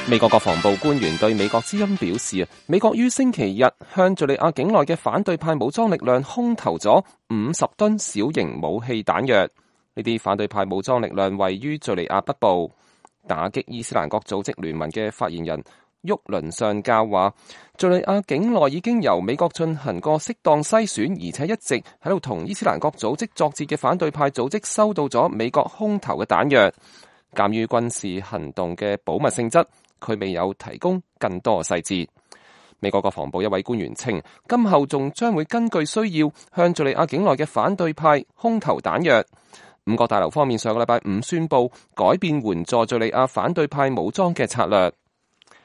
美國國防部官員對美國之音表示，美國於星期日向敘利亞境內嘅反對派武裝力量空投咗50噸小型武器彈藥。呢啲反對派武裝力量位於敘利亞北部。打擊伊斯蘭國組織聯盟嘅發言人沃倫上校話，敘利亞境內已經由美國進行過適當篩選，而且一直喺度同伊斯蘭國組織作戰嘅反對派組織收到咗美國空投嘅彈藥。鑑於軍事行動嘅保密性質，佢未有提供更多細節。美國國防部一位官員稱，今後仲將會根據需要向敘利亞境內嘅反對派空投彈藥。五角大樓方面上個禮拜五宣布改變援助敘利亞反對派武裝嘅策略。